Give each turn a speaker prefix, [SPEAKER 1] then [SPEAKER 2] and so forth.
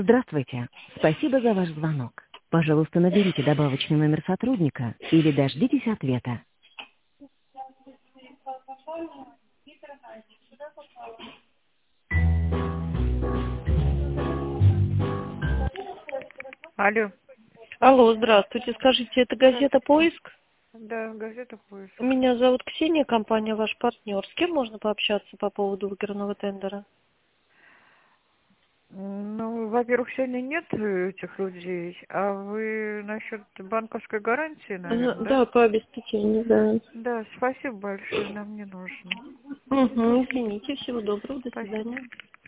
[SPEAKER 1] Здравствуйте. Спасибо за ваш звонок. Пожалуйста, наберите добавочный номер сотрудника или дождитесь ответа.
[SPEAKER 2] Алло.
[SPEAKER 3] Алло, здравствуйте. Скажите, это газета «Поиск»?
[SPEAKER 2] Да, газета «Поиск».
[SPEAKER 3] Меня зовут Ксения, компания «Ваш партнер». С кем можно пообщаться по поводу выигранного тендера?
[SPEAKER 2] Ну, во-первых, сегодня нет этих людей, а вы насчет банковской гарантии, наверное, да?
[SPEAKER 3] Да, по обеспечению, да.
[SPEAKER 2] Да, спасибо большое, нам не нужно.
[SPEAKER 3] Угу, извините, всего доброго, до
[SPEAKER 2] Спасибо.
[SPEAKER 3] свидания.